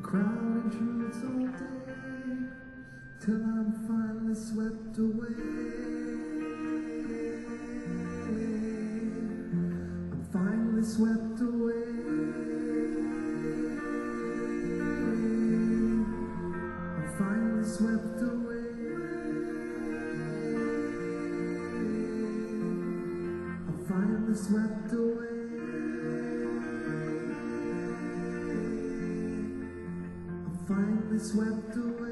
Crowd intrudes all day till I'm finally swept away. I'm finally swept away. I'm finally swept away. I'm finally swept away. Finally swept away.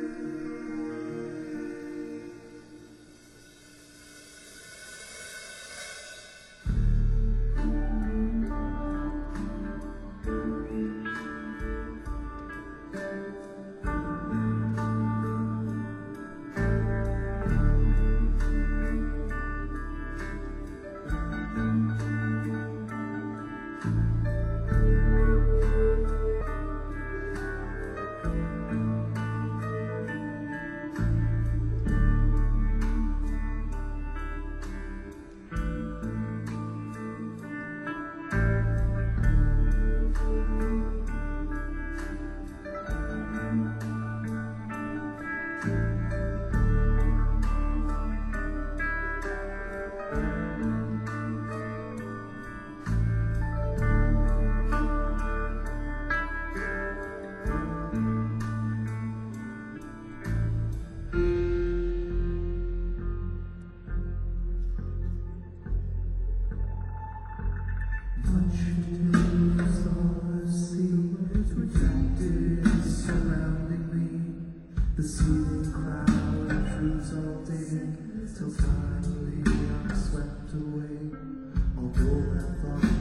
The seething crowd intrudes all day till finally I'm swept away. Although I thought